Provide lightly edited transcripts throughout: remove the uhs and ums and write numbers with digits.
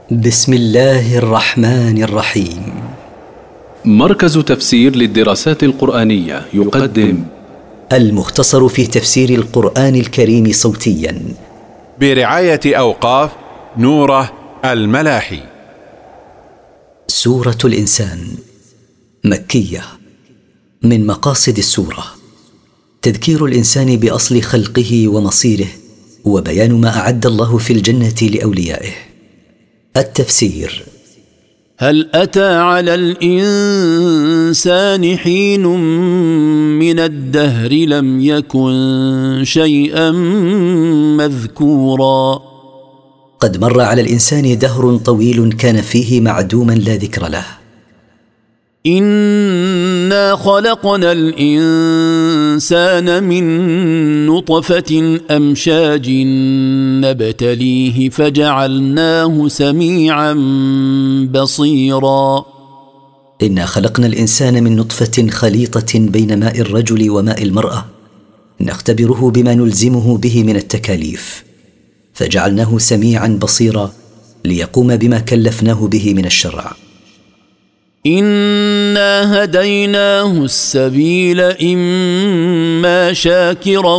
بسم الله الرحمن الرحيم. مركز تفسير للدراسات القرآنية يقدم المختصر في تفسير القرآن الكريم صوتيا برعاية أوقاف نوره الملاحي. سورة الإنسان مكية. من مقاصد السورة تذكير الإنسان بأصل خلقه ومصيره، وبيان ما أعد الله في الجنة لأوليائه. التفسير: هل أتى على الإنسان حين من الدهر لم يكن شيئا مذكورا. قد مر على الإنسان دهر طويل كان فيه معدوما لا ذكر له. إنا خلقنا الإنسان من نطفة أمشاج نبتليه فجعلناه سميعا بصيرا. إنا خلقنا الإنسان من نطفة خليطة بين ماء الرجل وماء المرأة، نختبره بما نلزمه به من التكاليف، فجعلناه سميعا بصيرا ليقوم بما كلفناه به من الشرع. إنا هديناه السبيل إما شاكرا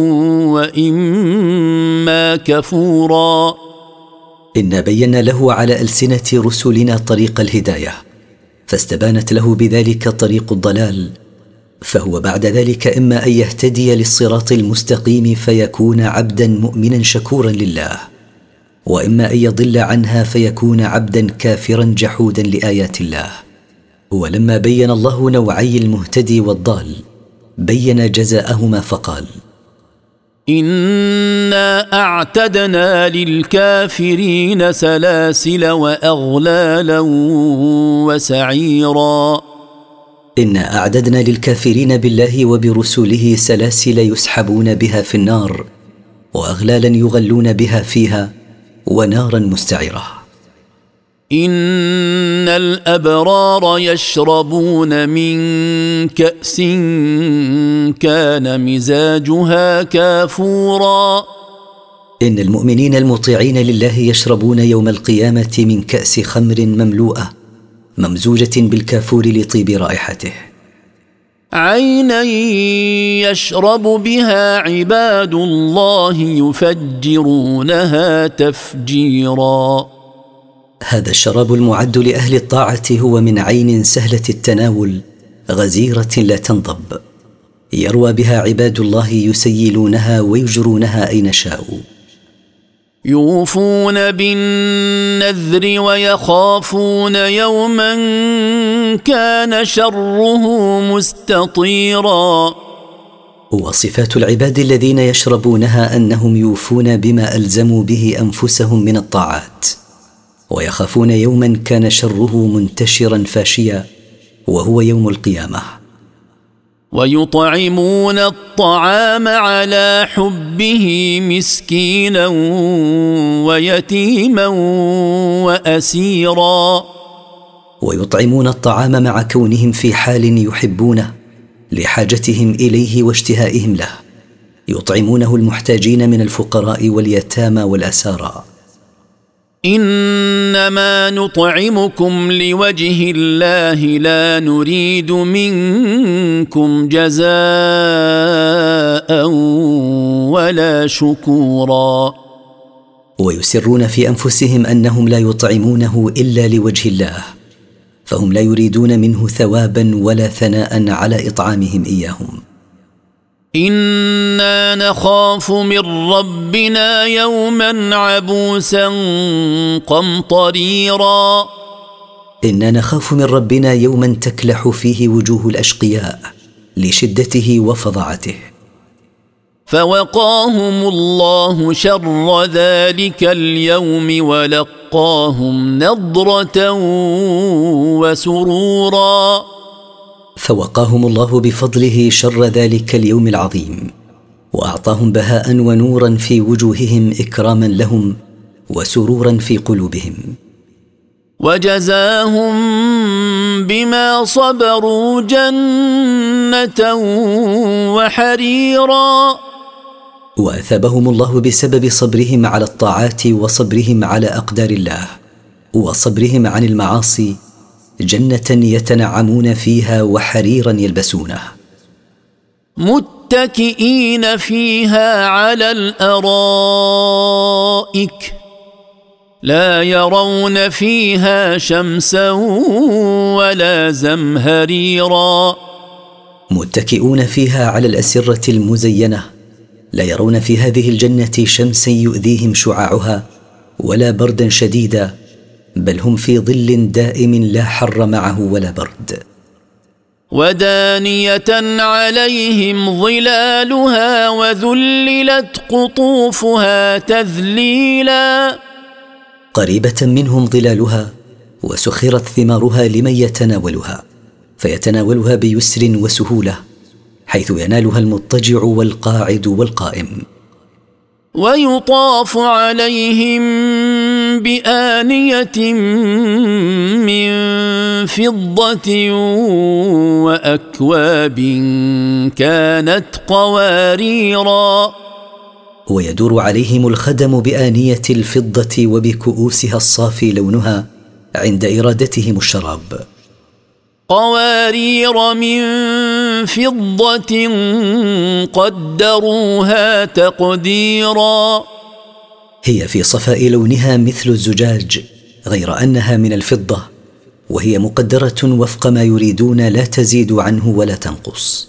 وإما كفورا. إنا بينا له على ألسنة رسلنا طريق الهداية، فاستبانت له بذلك طريق الضلال، فهو بعد ذلك إما أن يهتدي للصراط المستقيم فيكون عبدا مؤمنا شكورا لله، وإما أن يضل عنها فيكون عبدا كافرا جحودا لآيات الله. ولما بين الله نوعي المهتدي والضال بين جزاءهما فقال: إنا أعتدنا للكافرين سلاسل وأغلالا وسعيرا. إنا أعددنا للكافرين بالله وبرسله سلاسل يسحبون بها في النار، وأغلالا يغلون بها فيها، ونارا مستعرة. إن الأبرار يشربون من كأس كان مزاجها كافورا. إن المؤمنين المطيعين لله يشربون يوم القيامة من كأس خمر مملوءة ممزوجة بالكافور لطيب رائحته. عينا يشرب بها عباد الله يفجرونها تفجيرا. هذا الشراب المعد لأهل الطاعة هو من عين سهلة التناول غزيرة لا تنضب، يروى بها عباد الله يسيلونها ويجرونها أين شاءوا. يوفون بالنذر ويخافون يوما كان شره مستطيرا. وصفات العباد الذين يشربونها أنهم يوفون بما ألزموا به أنفسهم من الطاعات، ويخافون يوما كان شره منتشرا فاشيا، وهو يوم القيامة. ويطعمون الطعام على حبه مسكينا ويتيما وأسيرا. ويطعمون الطعام مع كونهم في حال يحبونه لحاجتهم إليه واشتهائهم له، يطعمونه المحتاجين من الفقراء واليتامى والأسارى. إنما نطعمكم لوجه الله لا نريد منكم جزاء ولا شكورا. ويسرون في أنفسهم أنهم لا يطعمونه إلا لوجه الله، فهم لا يريدون منه ثوابا ولا ثناء على إطعامهم إياهم. إنا نخاف من ربنا يوما عبوسا قمطريرا. إنا نخاف من ربنا يوما تكلح فيه وجوه الأشقياء لشدته وفظاعته. فوقاهم الله شر ذلك اليوم ولقاهم نضرة وسرورا. فوقاهم الله بفضله شر ذلك اليوم العظيم، وأعطاهم بهاء ونورا في وجوههم إكراما لهم وسرورا في قلوبهم. وجزاهم بما صبروا جنة وحريرا. وأثابهم الله بسبب صبرهم على الطاعات وصبرهم على أقدار الله وصبرهم عن المعاصي جنة يتنعمون فيها وحريرا يلبسونه، متكئين فيها على الأرائك لا يرون فيها شمسا ولا زمهريرا. متكئون فيها على الأسرة المزينة، لا يرون في هذه الجنة شمسا يؤذيهم شعاعها ولا بردا شديدا، بل هم في ظل دائم لا حر معه ولا برد. ودانية عليهم ظلالها وذللت قطوفها تذليلا. قريبة منهم ظلالها وسخرت ثمارها لمن يتناولها، فيتناولها بيسر وسهولة، حيث ينالها المضطجع والقاعد والقائم. ويطاف عليهم بآنية من فضة وأكواب كانت قواريرا. ويدور عليهم الخدم بآنية الفضة وبكؤوسها الصافي لونها عند إرادتهم الشراب. قوارير من فضة قدروها تقديرا. هي في صفاء لونها مثل الزجاج، غير أنها من الفضة، وهي مقدرة وفق ما يريدون لا تزيد عنه ولا تنقص.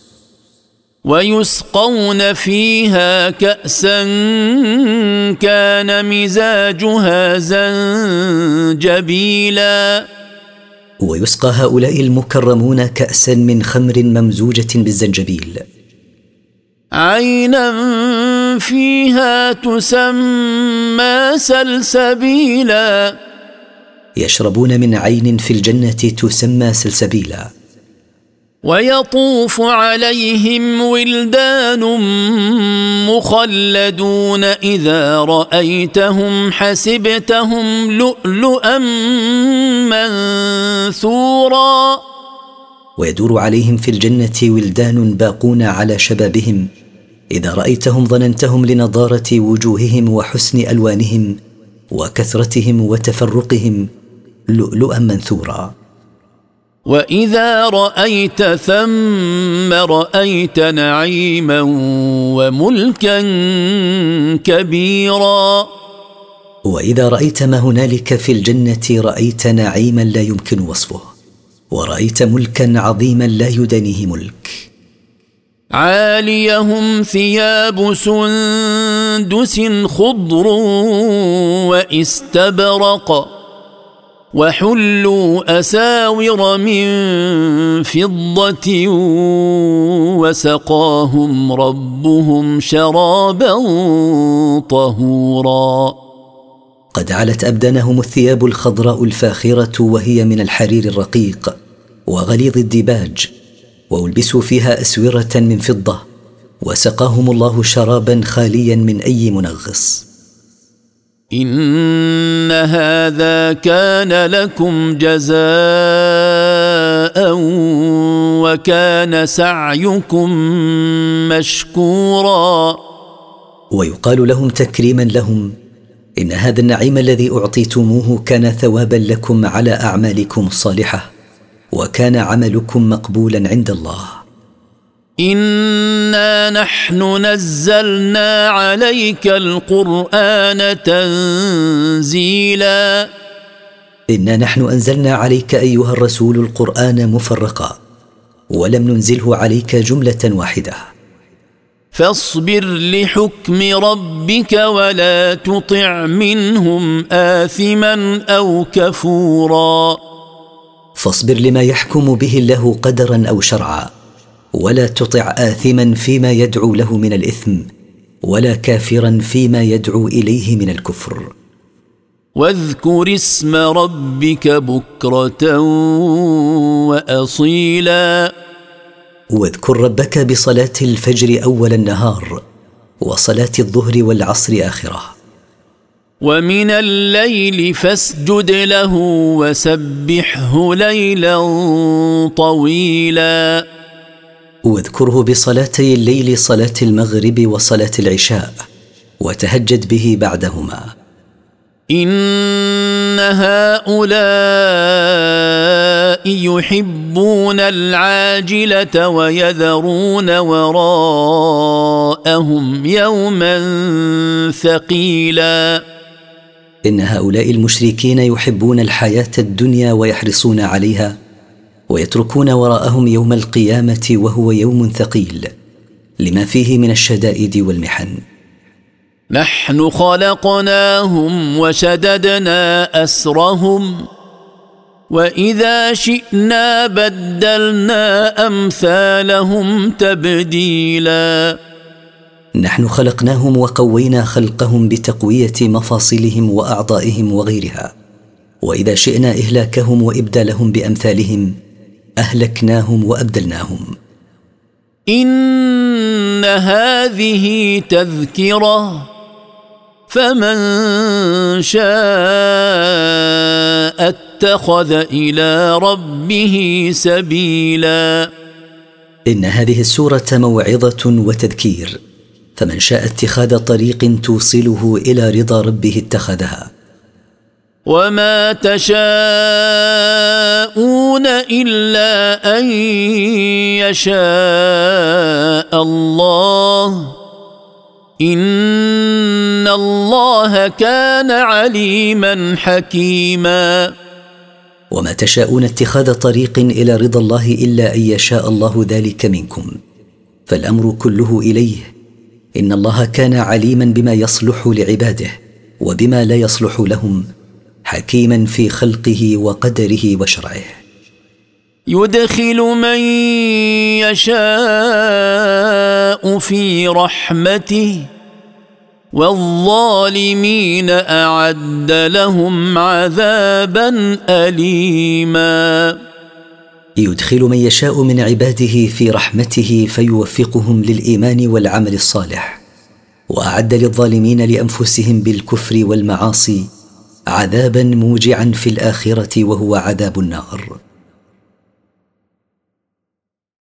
ويسقون فيها كأسا كان مزاجها زنجبيلا. ويسقى هؤلاء المكرمون كأسا من خمر ممزوجة بالزنجبيل، عينا فيها تسمى سلسبيلا. يشربون من عين في الجنة تسمى سلسبيلا. ويطوف عليهم ولدان مخلدون إذا رأيتهم حسبتهم لؤلؤا منثورا. ويدور عليهم في الجنة ولدان باقون على شبابهم، إذا رأيتهم ظننتهم لنضارة وجوههم وحسن ألوانهم وكثرتهم وتفرقهم لؤلؤا منثورا. وإذا رأيت ثم رأيت نعيما وملكا كبيرا. وإذا رأيت ما هنالك في الجنة رأيت نعيما لا يمكن وصفه، ورأيت ملكا عظيما لا يدانيه ملك. عاليهم ثياب سندس خضر واستبرق وحلوا أساور من فضة وسقاهم ربهم شرابا طهورا. قد علت أبدانهم الثياب الخضراء الفاخرة، وهي من الحرير الرقيق وغليظ الديباج، وألبسوا فيها أسورة من فضة، وسقاهم الله شرابا خاليا من أي منغص. إن هذا كان لكم جزاء وكان سعيكم مشكورا. ويقال لهم تكريما لهم: إن هذا النعيم الذي أعطيتموه كان ثوابا لكم على أعمالكم الصالحة، وكان عملكم مقبولا عند الله. إنا نحن نزلنا عليك القرآن تنزيلا. إنا نحن أنزلنا عليك أيها الرسول القرآن مفرقا، ولم ننزله عليك جملة واحدة. فاصبر لحكم ربك ولا تطع منهم آثما أو كفورا. فاصبر لما يحكم به الله قدرا أو شرعا، ولا تطع آثما فيما يدعو له من الإثم، ولا كافرا فيما يدعو إليه من الكفر. واذكر اسم ربك بكرة وأصيلا. واذكر ربك بصلاة الفجر أول النهار، وصلاة الظهر والعصر آخره. ومن الليل فاسجد له وسبحه ليلا طويلا. واذكره بصلاتي الليل، صلاة المغرب وصلاة العشاء، وتهجد به بعدهما. إن هؤلاء يحبون العاجلة ويذرون وراءهم يوما ثقيلا. إن هؤلاء المشركين يحبون الحياة الدنيا ويحرصون عليها، ويتركون وراءهم يوم القيامة وهو يوم ثقيل لما فيه من الشدائد والمحن. نحن خلقناهم وشددنا أسرهم وإذا شئنا بدلنا أمثالهم تبديلا. نحن خلقناهم وقوينا خلقهم بتقوية مفاصلهم وأعضائهم وغيرها، وإذا شئنا إهلاكهم وإبدالهم بأمثالهم أهلكناهم وأبدلناهم. إن هذه تذكرة فمن شاء اتخذ إلى ربه سبيلا. إن هذه السورة موعظة وتذكير، فمن شاء اتخاذ طريق توصله إلى رضا ربه اتخذها. وما تشاءون إلا أن يشاء الله إن الله كان عليما حكيما. وما تشاءون اتخاذ طريق إلى رضا الله إلا أن يشاء الله ذلك منكم، فالأمر كله إليه. إن الله كان عليما بما يصلح لعباده وبما لا يصلح لهم، حكيما في خلقه وقدره وشرعه. يدخل من يشاء في رحمته والظالمين أعد لهم عذابا أليما. يدخل من يشاء من عباده في رحمته فيوفقهم للإيمان والعمل الصالح، وأعد للظالمين لأنفسهم بالكفر والمعاصي عذابا موجعا في الآخرة وهو عذاب النار.